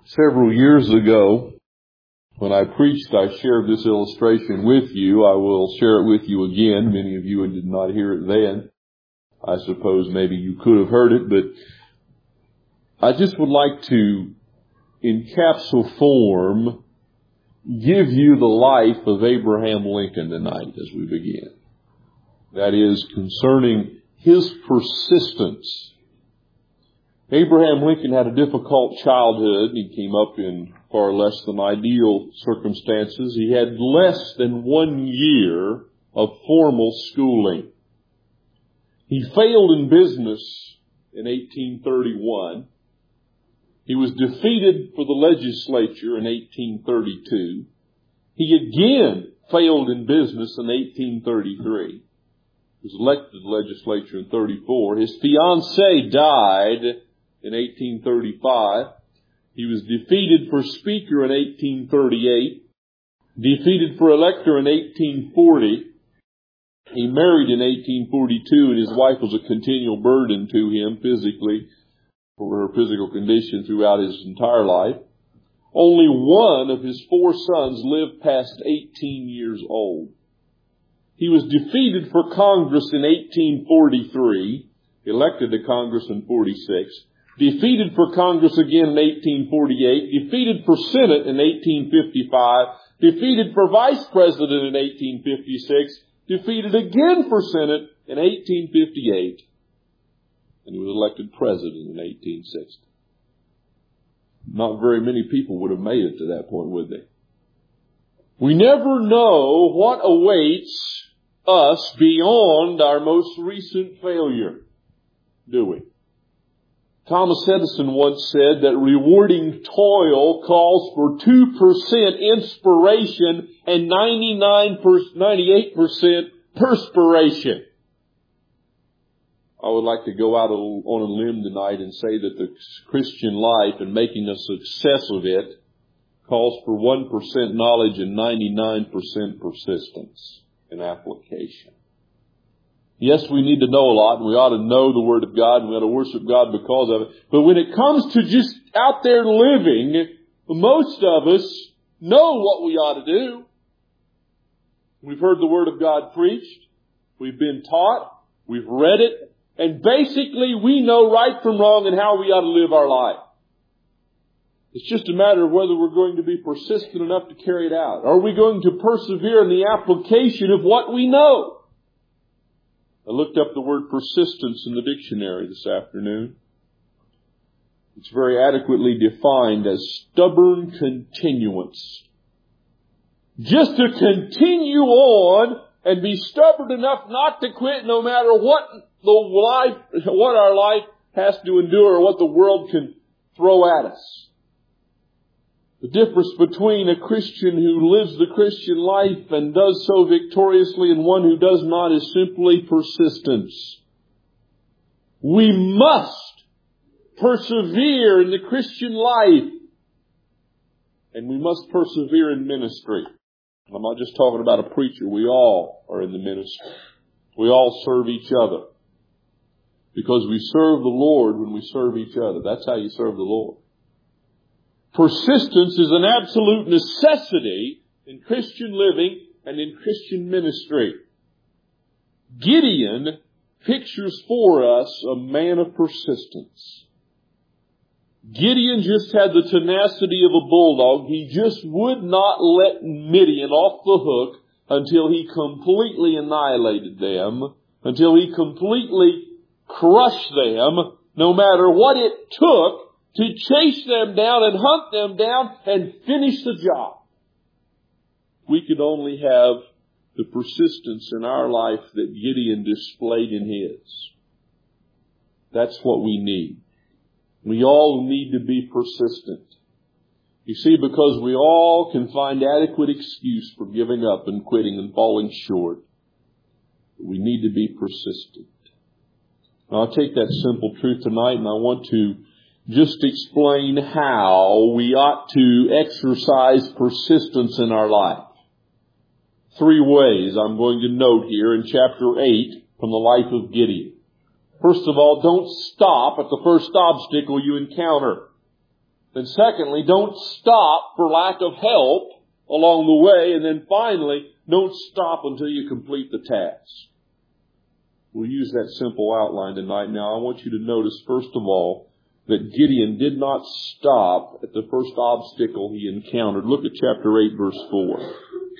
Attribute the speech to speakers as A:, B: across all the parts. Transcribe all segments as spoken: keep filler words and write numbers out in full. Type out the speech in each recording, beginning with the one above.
A: Several years ago, when I preached, I shared this illustration with you. I will share it with you again. Many of you did not hear it then. I suppose maybe you could have heard it, but I just would like to, in capsule form, give you the life of Abraham Lincoln tonight as we begin. That is, concerning his persistence. Abraham Lincoln had a difficult childhood. He came up in far less than ideal circumstances. He had less than one year of formal schooling. He failed in business in eighteen thirty-one. He was defeated for the legislature in eighteen thirty-two. He again failed in business in eighteen thirty-three. He was elected to the legislature in thirty-four. His fiancée died in eighteen thirty-five. He was defeated for speaker in eighteen thirty-eight. Defeated for elector in eighteen forty. He married in eighteen forty-two, and his wife was a continual burden to him physically for her physical condition throughout his entire life. Only one of his four sons lived past eighteen years old. He was defeated for Congress in eighteen forty-three, elected to Congress in forty-six, defeated for Congress again in eighteen forty-eight, defeated for Senate in eighteen fifty-five, defeated for Vice President in eighteen fifty-six, defeated again for Senate in eighteen fifty-eight, and he was elected President in eighteen sixty. Not very many people would have made it to that point, would they? We never know what awaits us beyond our most recent failure, do we? Thomas Edison once said that rewarding toil calls for two percent inspiration and ninety-nine, ninety-eight percent perspiration. I would like to go out on a limb tonight and say that the Christian life and making a success of it calls for one percent knowledge and ninety-nine percent persistence and application. Yes, we need to know a lot, and we ought to know the Word of God, and we ought to worship God because of it. But when it comes to just out there living, most of us know what we ought to do. We've heard the Word of God preached. We've been taught. We've read it. And basically, we know right from wrong and how we ought to live our life. It's just a matter of whether we're going to be persistent enough to carry it out. Are we going to persevere in the application of what we know? I looked up the word persistence in the dictionary this afternoon. It's very adequately defined as stubborn continuance. Just to continue on and be stubborn enough not to quit no matter what the life, what our life has to endure or what the world can throw at us. The difference between a Christian who lives the Christian life and does so victoriously and one who does not is simply persistence. We must persevere in the Christian life, and we must persevere in ministry. I'm not just talking about a preacher. We all are in the ministry. We all serve each other. Because we serve the Lord when we serve each other. That's how you serve the Lord. Persistence is an absolute necessity in Christian living and in Christian ministry. Gideon pictures for us a man of persistence. Gideon just had the tenacity of a bulldog. He just would not let Midian off the hook until he completely annihilated them, until he completely crushed them, no matter what it took to chase them down and hunt them down and finish the job. We could only have the persistence in our life that Gideon displayed in his. That's what we need. We all need to be persistent. You see, because we all can find adequate excuse for giving up and quitting and falling short. We need to be persistent. Now, I'll take that simple truth tonight, and I want to just explain how we ought to exercise persistence in our life. Three ways I'm going to note here in chapter eight from the life of Gideon. First of all, don't stop at the first obstacle you encounter. Then secondly, don't stop for lack of help along the way. And then finally, don't stop until you complete the task. We'll use that simple outline tonight. Now, I want you to notice, first of all, that Gideon did not stop at the first obstacle he encountered. Look at chapter eight, verse four.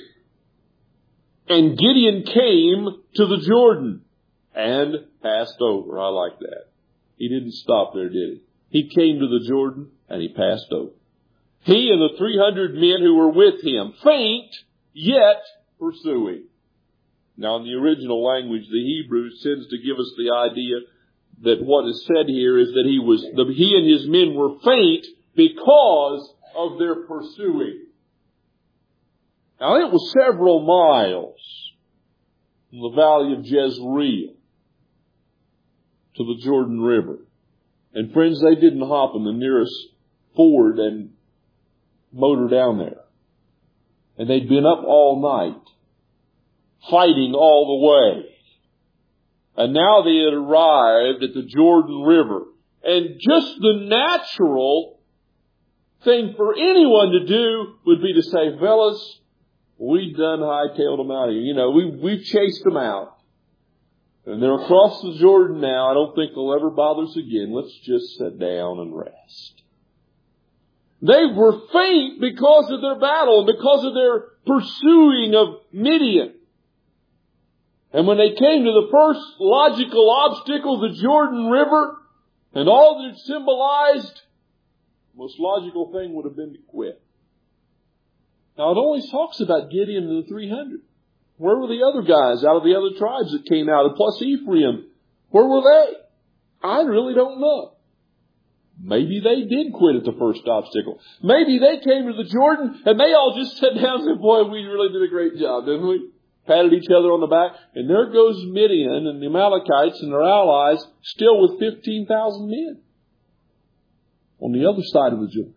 A: And Gideon came to the Jordan and passed over. I like that. He didn't stop there, did he? He came to the Jordan and he passed over. He and the three hundred men who were with him, faint, yet pursuing. Now, in the original language, the Hebrew tends to give us the idea that what is said here is that he was, the, he and his men were faint because of their pursuing. Now, it was several miles from the valley of Jezreel to the Jordan River. And friends, they didn't hop in the nearest ford and motor down there. And they'd been up all night, fighting all the way. And now they had arrived at the Jordan River. And just the natural thing for anyone to do would be to say, fellas, we done hightailed them out of here. You know, we, we've chased them out. And they're across the Jordan now. I don't think they'll ever bother us again. Let's just sit down and rest. They were faint because of their battle and because of their pursuing of Midian. And when they came to the first logical obstacle, the Jordan River, and all that it symbolized, the most logical thing would have been to quit. Now, it only talks about Gideon and the three hundred. Where were the other guys out of the other tribes that came out, plus Ephraim? Where were they? I really don't know. Maybe they did quit at the first obstacle. Maybe they came to the Jordan and they all just sat down and said, boy, we really did a great job, didn't we? Patted each other on the back. And there goes Midian and the Amalekites and their allies still with fifteen thousand men on the other side of the Jordan.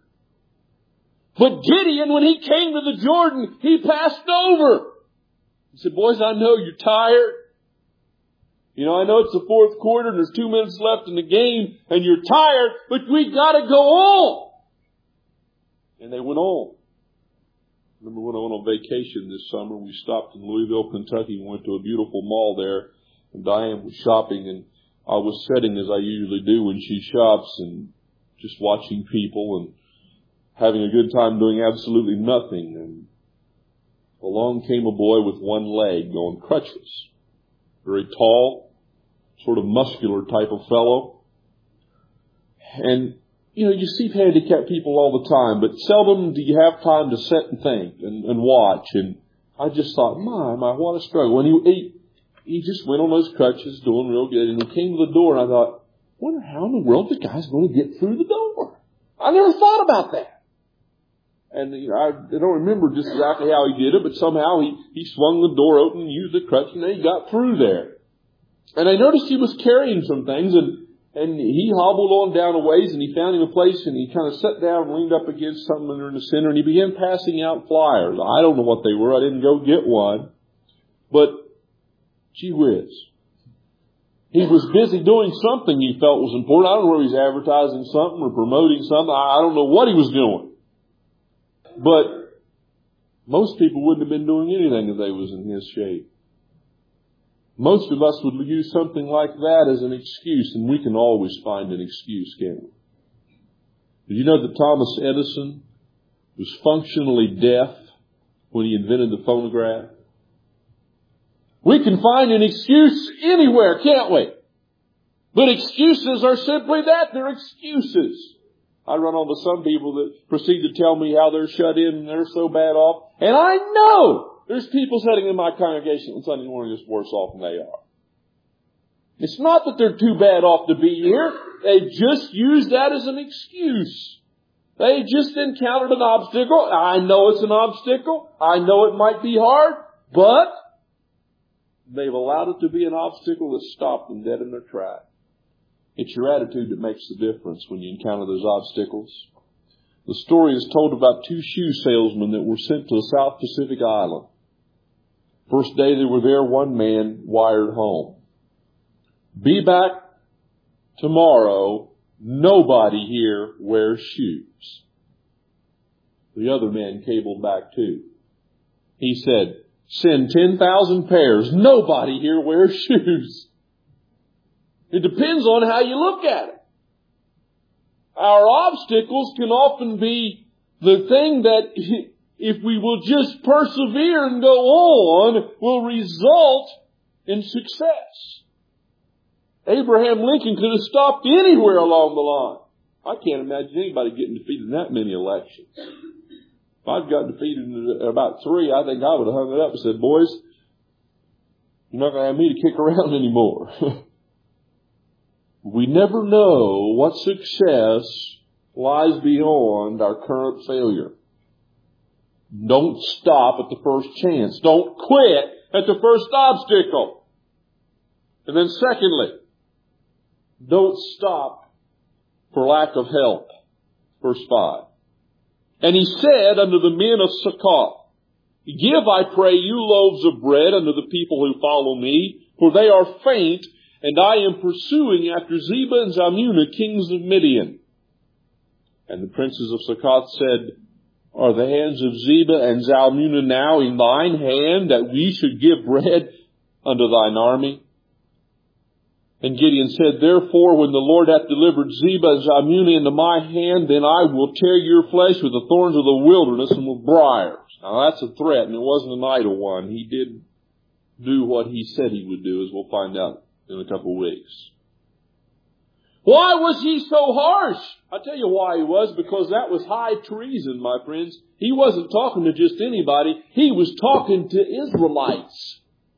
A: But Gideon, when he came to the Jordan, he passed over. He said, boys, I know you're tired. You know, I know it's the fourth quarter and there's two minutes left in the game and you're tired, but we got to go on. And they went on. Remember when I went on vacation this summer, we stopped in Louisville, Kentucky, and went to a beautiful mall there. And Diane was shopping, and I was sitting as I usually do when she shops and just watching people and having a good time doing absolutely nothing. And along came a boy with one leg on crutches. Very tall, sort of muscular type of fellow. And you know, you see handicapped people all the time, but seldom do you have time to sit and think and, and watch. And I just thought, my, my, what a struggle. And he, he, he just went on those crutches doing real good. And he came to the door and I thought, wonder how in the world the guy's going to get through the door. I never thought about that. And, you know, I, I don't remember just exactly how he did it, but somehow he, he swung the door open and used the crutch and then he got through there. And I noticed he was carrying some things and And he hobbled on down a ways and he found him a place and he kind of sat down and leaned up against something there in the center and he began passing out flyers. I don't know what they were. I didn't go get one. But, gee whiz. He was busy doing something he felt was important. I don't know whether he was advertising something or promoting something. I don't know what he was doing. But most people wouldn't have been doing anything if they was in his shape. Most of us would use something like that as an excuse, and we can always find an excuse, can't we? Did you know that Thomas Edison was functionally deaf when he invented the phonograph? We can find an excuse anywhere, can't we? But excuses are simply that. They're excuses. I run onto some people that proceed to tell me how they're shut in and they're so bad off. And I know there's people sitting in my congregation on Sunday morning that's worse off than they are. It's not that they're too bad off to be here. They just use that as an excuse. They just encountered an obstacle. I know it's an obstacle. I know it might be hard, but they've allowed it to be an obstacle that stopped them dead in their track. It's your attitude that makes the difference when you encounter those obstacles. The story is told about two shoe salesmen that were sent to the South Pacific Island. First day they were there, one man wired home. Be back tomorrow nobody here wears shoes. The other man cabled back too. He said, send ten thousand pairs. Nobody here wears shoes. It depends on how you look at it. Our obstacles can often be the thing that, if we will just persevere and go on, will result in success. Abraham Lincoln could have stopped anywhere along the line. I can't imagine anybody getting defeated in that many elections. If I'd gotten defeated in about three, I think I would have hung it up and said, boys, you're not going to have me to kick around anymore. We never know what success lies beyond our current failure. Don't stop at the first chance. Don't quit at the first obstacle. And then secondly, don't stop for lack of help. Verse five. And he said unto the men of Succoth, give, I pray you, loaves of bread unto the people who follow me, for they are faint, and I am pursuing after Zebah and Zalmunna, kings of Midian. And the princes of Succoth said, are the hands of Zebah and Zalmunna now in thine hand, that we should give bread unto thine army? And Gideon said, therefore, when the Lord hath delivered Zebah and Zalmunna into my hand, then I will tear your flesh with the thorns of the wilderness and with briars. Now that's a threat, and it wasn't an idle one. He did do what he said he would do, as we'll find out in a couple of weeks. Why was he so harsh? I'll tell you why he was, because that was high treason, my friends. He wasn't talking to just anybody. He was talking to Israelites.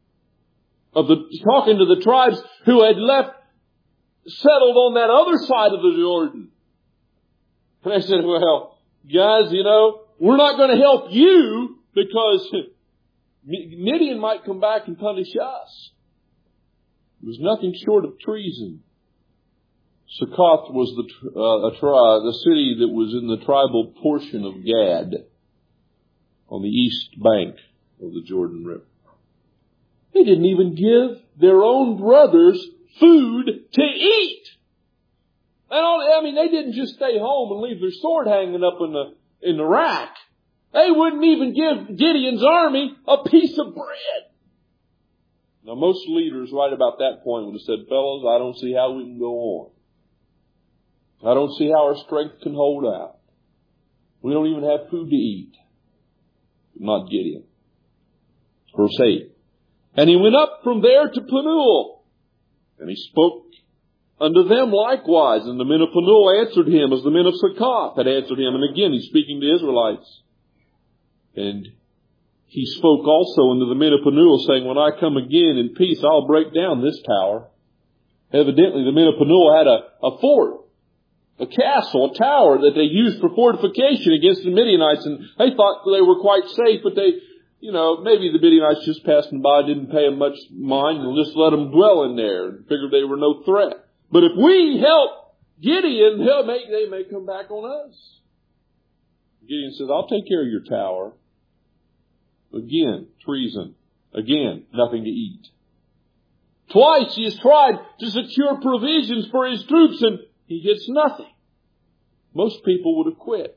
A: Of the, talking to the tribes who had left, settled on that other side of the Jordan. And I said, well, guys, you know, we're not going to help you because Midian might come back and punish us. It was nothing short of treason. Succoth was the, uh, a tri- the city that was in the tribal portion of Gad on the east bank of the Jordan River. They didn't even give their own brothers food to eat. And all, I mean, they didn't just stay home and leave their sword hanging up in the, in the rack. They wouldn't even give Gideon's army a piece of bread. Now, most leaders right about that point would have said, fellows, I don't see how we can go on. I don't see how our strength can hold out. We don't even have food to eat. Not Gideon. Verse eight. And he went up from there to Penuel, and he spoke unto them likewise. And the men of Penuel answered him as the men of Succoth had answered him. And again, he's speaking to Israelites. And he spoke also unto the men of Penuel, saying, when I come again in peace, I'll break down this tower. Evidently, the men of Penuel had a, a fort, a castle, a tower that they used for fortification against the Midianites. And they thought they were quite safe, but they... You know, maybe the Midianites just passing by didn't pay them much mind and just let them dwell in there and figured they were no threat. But if we help Gideon, he'll make, they may come back on us. Gideon says, I'll take care of your tower. Again, treason. Again, nothing to eat. Twice he has tried to secure provisions for his troops and he gets nothing. Most people would have quit.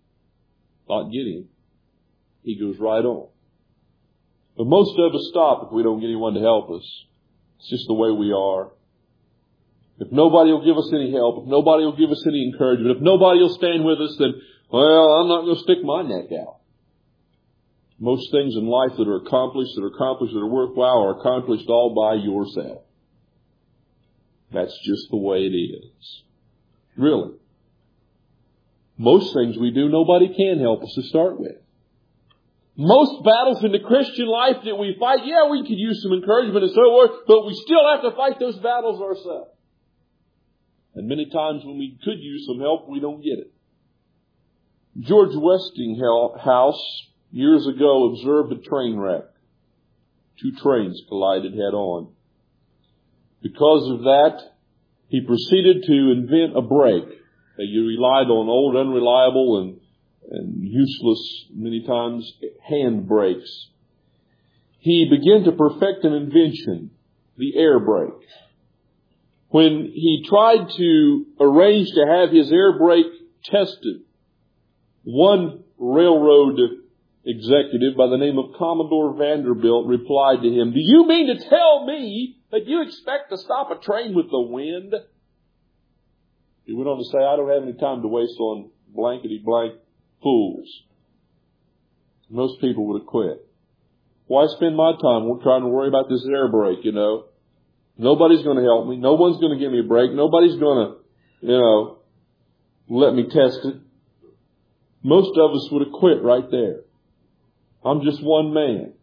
A: Not Gideon. He goes right on. But most of us stop if we don't get anyone to help us. It's just the way we are. If nobody will give us any help, if nobody will give us any encouragement, if nobody will stand with us, then, well, I'm not going to stick my neck out. Most things in life that are accomplished, that are accomplished, that are worthwhile, are accomplished all by yourself. That's just the way it is. Really. Most things we do, nobody can help us to start with. Most battles in the Christian life that we fight, yeah, we could use some encouragement and so forth, but we still have to fight those battles ourselves. And many times when we could use some help, we don't get it. George Westinghouse years ago observed a train wreck. Two trains collided head on. Because of that, he proceeded to invent a brake. He relied on old, unreliable, and and useless, many times, hand brakes. He began to perfect an invention, the air brake. when he tried to arrange to have his air brake tested, one railroad executive by the name of Commodore Vanderbilt replied to him, "Do you mean to tell me that you expect to stop a train with the wind?" He went on to say, "I don't have any time to waste on blankety-blank fools." Most people would have quit. Why spend my time trying to worry about this air brake, you know? Nobody's going to help me. No one's going to give me a break. Nobody's going to, you know, let me test it. Most of us would have quit right there. I'm just one man.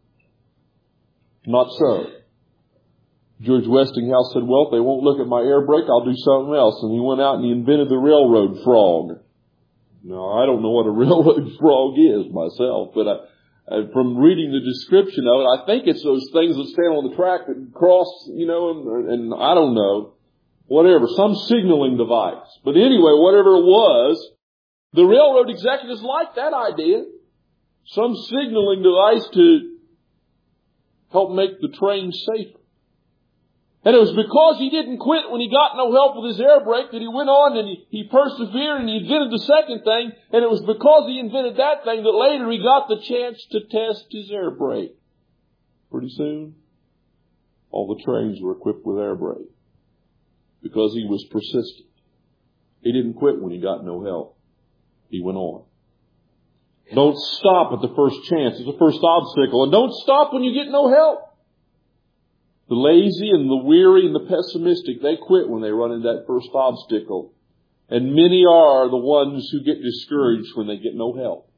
A: Not so. George Westinghouse said, "Well, if they won't look at my air brake, I'll do something else." And he went out and he invented the railroad frog. Now, I don't know what a railroad frog is myself, but I, I, from reading the description of it, I think it's those things that stand on the track that cross, you know, and, and I don't know, whatever, some signaling device. But anyway, whatever it was, the railroad executives liked that idea. Some signaling device to help make the train safer. And it was because he didn't quit when he got no help with his air brake that he went on and he, he persevered and he invented the second thing. And it was because he invented that thing that later he got the chance to test his air brake. Pretty soon, all the trains were equipped with air brake because he was persistent. He didn't quit when he got no help. He went on. Don't stop at the first chance, at the first obstacle. And don't stop when you get no help. The lazy and the weary and the pessimistic, they quit when they run into that first obstacle. And many are the ones who get discouraged when they get no help.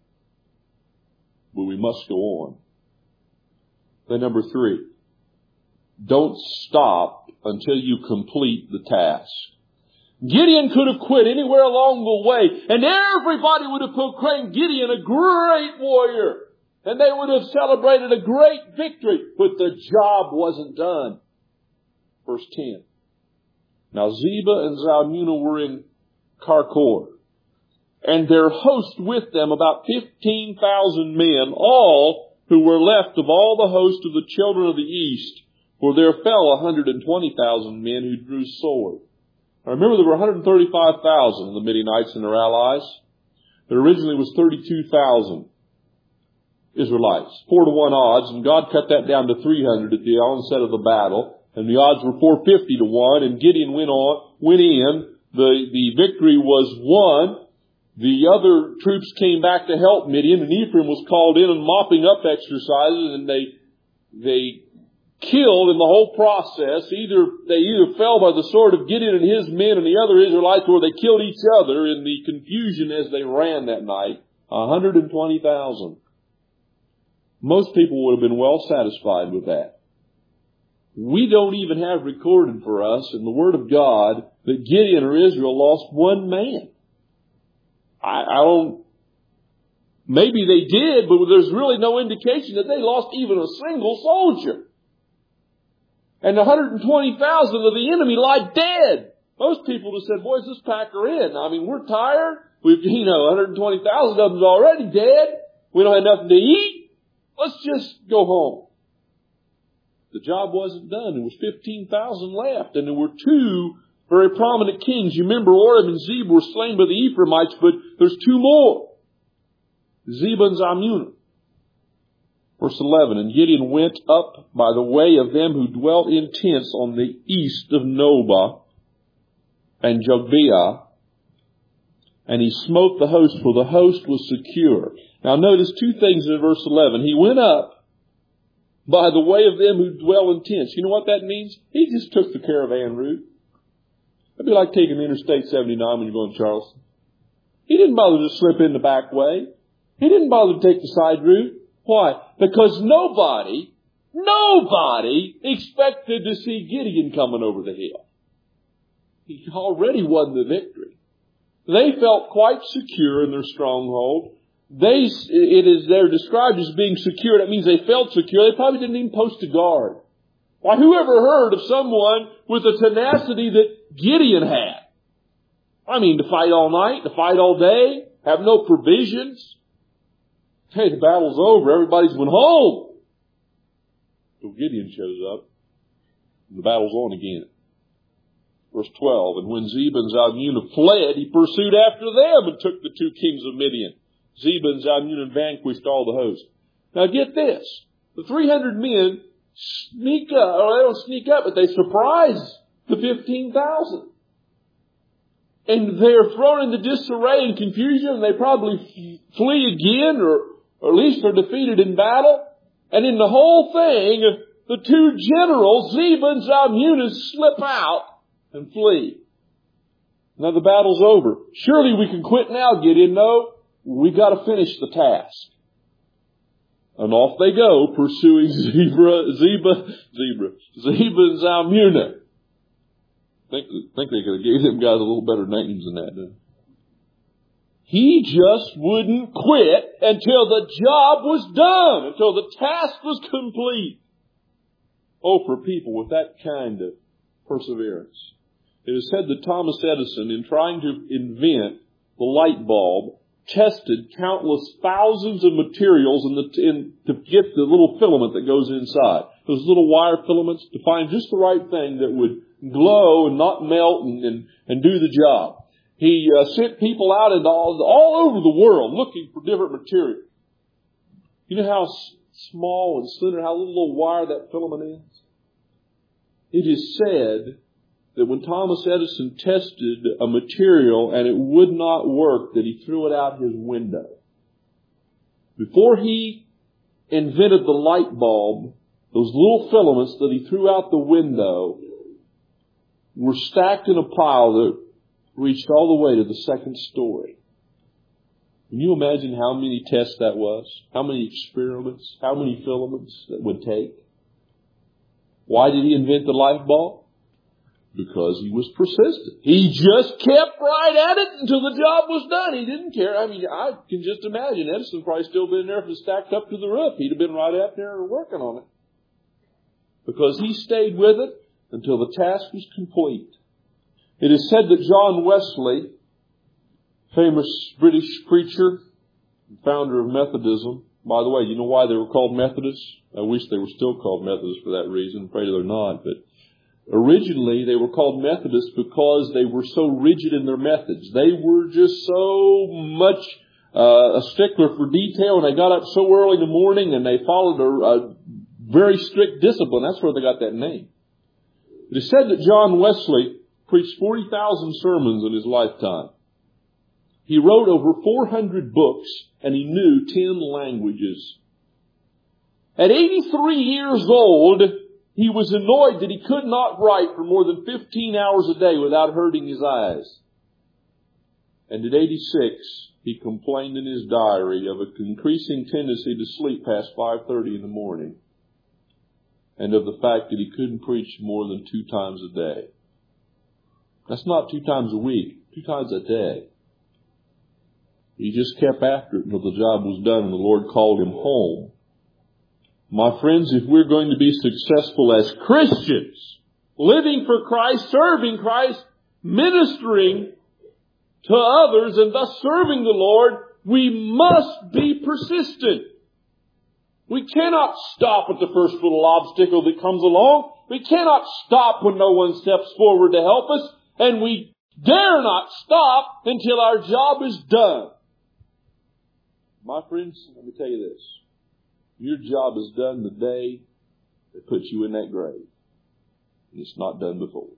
A: But we must go on. Then number three, don't stop until you complete the task. Gideon could have quit anywhere along the way, and everybody would have proclaimed Gideon a great warrior. And they would have celebrated a great victory, but the job wasn't done. Verse ten. Now Zebah and Zalmunna were in Karkor, and their host with them, about fifteen thousand men, all who were left of all the host of the children of the east, for there fell one hundred twenty thousand men who drew sword. Now remember, there were one hundred thirty-five thousand of the Midianites and their allies. There originally was thirty-two thousand. Israelites, four to one odds, and God cut that down to three hundred at the onset of the battle, and the odds were four hundred fifty to one, and Gideon went on, went in, the, the victory was won, the other troops came back to help Midian, and Ephraim was called in on mopping up exercises, and they, they killed in the whole process. Either, they either fell by the sword of Gideon and his men and the other Israelites, or they killed each other in the confusion as they ran that night. one hundred twenty thousand. Most people would have been well satisfied with that. We don't even have recorded for us in the Word of God that Gideon or Israel lost one man. I, I don't, maybe they did, but there's really no indication that they lost even a single soldier. And one hundred twenty thousand of the enemy lie dead. Most people would have said, "Boys, this pack are in. I mean, we're tired. We've, you know, one hundred twenty thousand of them's already dead. We don't have nothing to eat. Let's just go home." The job wasn't done. There was fifteen thousand left, and there were two very prominent kings. You remember Oreb and Zeb were slain by the Ephraimites, but there's two more. Zebah and Zalmunna. Verse eleven, and Gideon went up by the way of them who dwelt in tents on the east of Nobah and Jogbeah, and he smote the host, for the host was secure. Now notice two things in verse eleven. He went up by the way of them who dwell in tents. You know what that means? He just took the caravan route. It'd be like taking Interstate seventy-nine when you're going to Charleston. He didn't bother to slip in the back way. He didn't bother to take the side route. Why? Because nobody, nobody expected to see Gideon coming over the hill. He already won the victory. They felt quite secure in their stronghold. They, it is, they're described as being secure. That means they felt secure. They probably didn't even post a guard. Why, who ever heard of someone with the tenacity that Gideon had? I mean, to fight all night, to fight all day, have no provisions. Hey, the battle's over. Everybody's went home. So Gideon shows up, and the battle's on again. Verse twelve, and when Zebah and Zalmunna fled, he pursued after them and took the two kings of Midian. Zebah and Zalmunna vanquished all the host. Now get this. The three hundred men sneak up, or they don't sneak up, but they surprise the fifteen thousand. And they're thrown into disarray and confusion, and they probably flee again, or, or at least are defeated in battle. And in the whole thing, the two generals, Zebah and Zalmunna, slip out and flee. Now the battle's over. Surely we can quit now, Gideon. No, we've got to finish the task. And off they go, pursuing Zebra, Zebah, Zebra, Zebah and Zalmunna. Think, think they could have gave them guys a little better names than that, didn't they? He just wouldn't quit until the job was done, until the task was complete. Oh, for people with that kind of perseverance. It is said that Thomas Edison, in trying to invent the light bulb, tested countless thousands of materials in the, in, to get the little filament that goes inside. Those little wire filaments, to find just the right thing that would glow and not melt and, and, and do the job. He uh, sent people out into all, all over the world looking for different materials. You know how s- small and slender, how little, little wire that filament is? It is said that when Thomas Edison tested a material and it would not work, that he threw it out his window. Before he invented the light bulb, those little filaments that he threw out the window were stacked in a pile that reached all the way to the second story. Can you imagine how many tests that was? How many experiments? How many filaments that would take? Why did he invent the light bulb? Because he was persistent. He just kept right at it until the job was done. He didn't care. I mean, I can just imagine Edison probably still been there if it stacked up to the roof. He'd have been right out there working on it. Because he stayed with it until the task was complete. It is said that John Wesley, famous British preacher, founder of Methodism. By the way, you know why they were called Methodists? I wish they were still called Methodists for that reason. Pray they're not. But originally they were called Methodists because they were so rigid in their methods. They were just so much uh, a stickler for detail, and they got up so early in the morning and they followed a, a very strict discipline. That's where they got that name. It is said that John Wesley preached forty thousand sermons in his lifetime. He wrote over four hundred books, and he knew ten languages. At eighty-three years old, he was annoyed that he could not write for more than fifteen hours a day without hurting his eyes. And at eighty-six, he complained in his diary of an increasing tendency to sleep past five thirty in the morning, and of the fact that he couldn't preach more than two times a day. That's not two times a week, two times a day. He just kept after it until the job was done and the Lord called him home. My friends, if we're going to be successful as Christians, living for Christ, serving Christ, ministering to others, and thus serving the Lord, we must be persistent. We cannot stop at the first little obstacle that comes along. We cannot stop when no one steps forward to help us. And we dare not stop until our job is done. My friends, let me tell you this. Your job is done the day they put you in that grave. And it's not done before.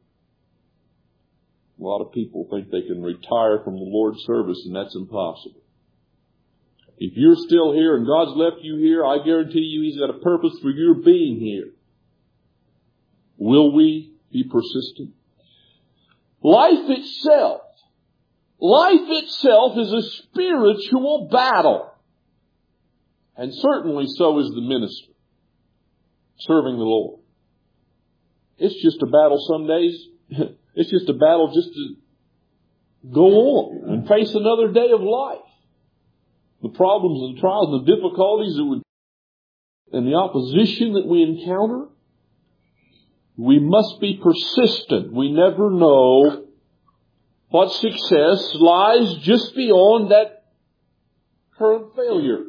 A: A lot of people think they can retire from the Lord's service, and that's impossible. If you're still here and God's left you here, I guarantee you He's got a purpose for your being here. Will we be persistent? Life itself, life itself is a spiritual battle. And certainly so is the minister, serving the Lord. It's just a battle some days. It's just a battle just to go on and face another day of life. The problems and trials and the difficulties that would, and the opposition that we encounter, we must be persistent. We never know what success lies just beyond that current failure.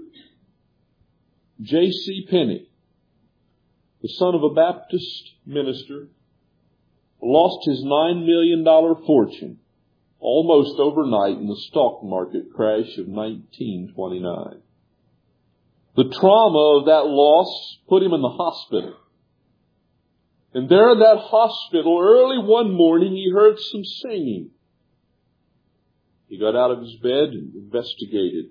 A: J C Penney, the son of a Baptist minister, lost his nine million dollars fortune almost overnight in the stock market crash of nineteen twenty-nine. The trauma of that loss put him in the hospital. And there in that hospital, early one morning, he heard some singing. He got out of his bed and investigated.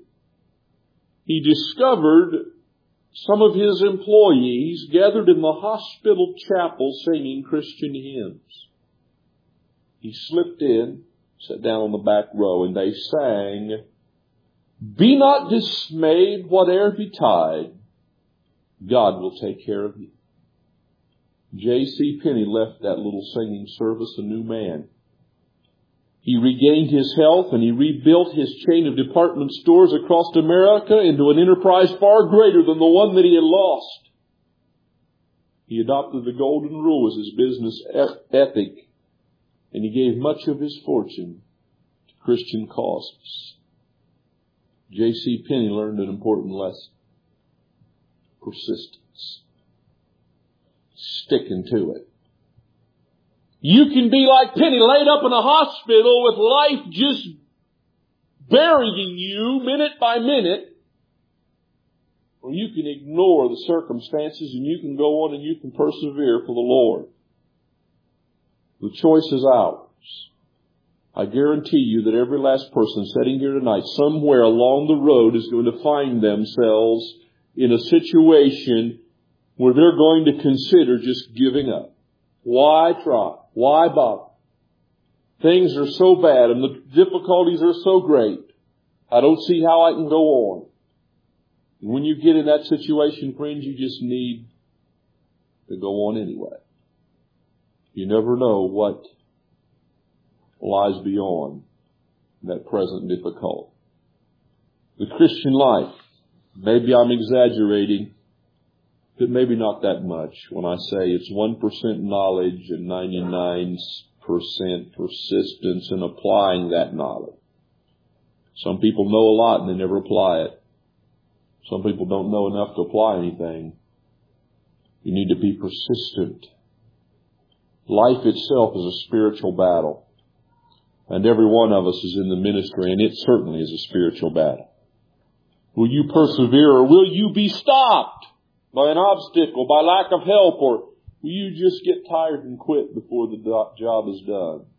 A: He discovered some of his employees gathered in the hospital chapel singing Christian hymns. He slipped in, sat down on the back row, and they sang, "Be not dismayed, whate'er betide, God will take care of you." J C. Penney left that little singing service a new man. He regained his health and he rebuilt his chain of department stores across America into an enterprise far greater than the one that he had lost. He adopted the golden rule as his business ethic, and he gave much of his fortune to Christian causes. J C. Penney learned an important lesson. Persistence. Sticking to it. You can be like Penny, laid up in a hospital with life just burying you minute by minute, or you can ignore the circumstances and you can go on and you can persevere for the Lord. The choice is ours. I guarantee you that every last person sitting here tonight, somewhere along the road, is going to find themselves in a situation where they're going to consider just giving up. Why try? Why bother? Things are so bad and the difficulties are so great. I don't see how I can go on. And when you get in that situation, friends, you just need to go on anyway. You never know what lies beyond that present difficulty. The Christian life, maybe I'm exaggerating, but maybe not that much when I say it's one percent knowledge and ninety-nine percent persistence in applying that knowledge. Some people know a lot and they never apply it. Some people don't know enough to apply anything. You need to be persistent. Life itself is a spiritual battle. And every one of us is in the ministry, and it certainly is a spiritual battle. Will you persevere, or will you be stopped by an obstacle, by lack of help, or will you just get tired and quit before the job is done?